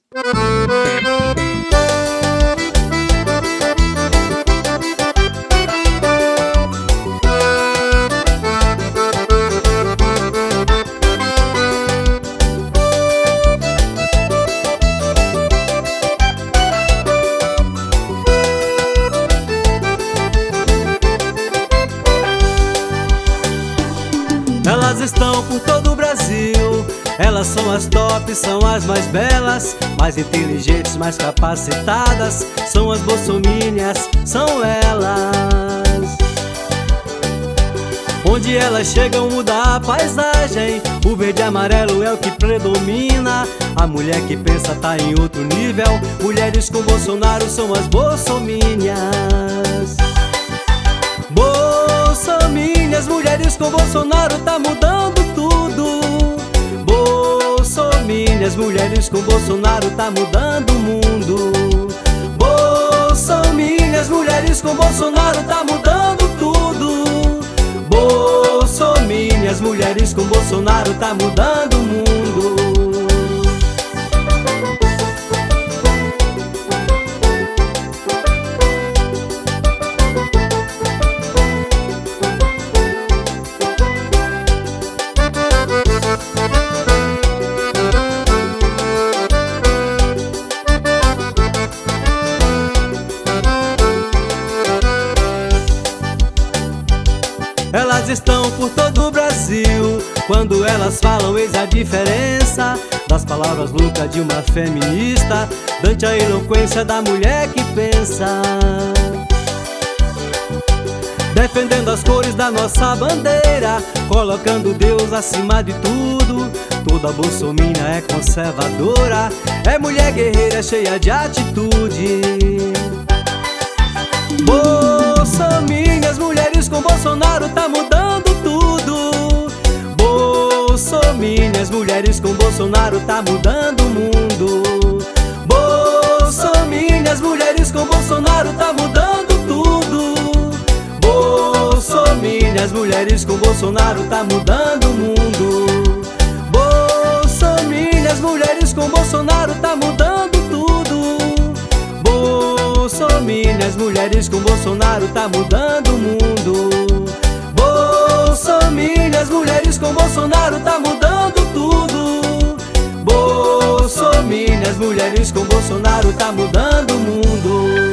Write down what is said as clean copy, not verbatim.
Elas estão por todo o Brasil. Elas são as tops, são as mais belas, mais inteligentes, mais capacitadas. São as bolsominias, são elas. Onde elas chegam muda a paisagem. O verde e amarelo é o que predomina. A mulher que pensa tá em outro nível. Mulheres com Bolsonaro são as bolsominias. Bolsominias, mulheres com Bolsonaro tá mudando tudo. Bolsominias, mulheres com Bolsonaro tá mudando o mundo. Bolsominias, mulheres com Bolsonaro tá mudando tudo. Bolsominias, mulheres com Bolsonaro tá mudando o mundo. Elas estão por todo o Brasil. Quando elas falam, eis a diferença das palavras loucas de uma feminista, dante a eloquência da mulher que pensa. Defendendo as cores da nossa bandeira, colocando Deus acima de tudo. Toda bolsominion é conservadora, é mulher guerreira cheia de atitude. Bolsominias, mulheres com Bolsonaro tá mudando tudo. Bolsominias, mulheres com Bolsonaro tá mudando o mundo. Bolsominias, mulheres com Bolsonaro tá mudando tudo. Bolsominias, mulheres com Bolsonaro tá mudando o mundo. Bolsominias, mulheres com Bolsonaro tá mudando tudo. Bolsominias, mulheres com Bolsonaro tá mudando o mundo. Bolsominias, mulheres com Bolsonaro tá mudando tudo. Bolsominias, mulheres com Bolsonaro tá mudando o mundo.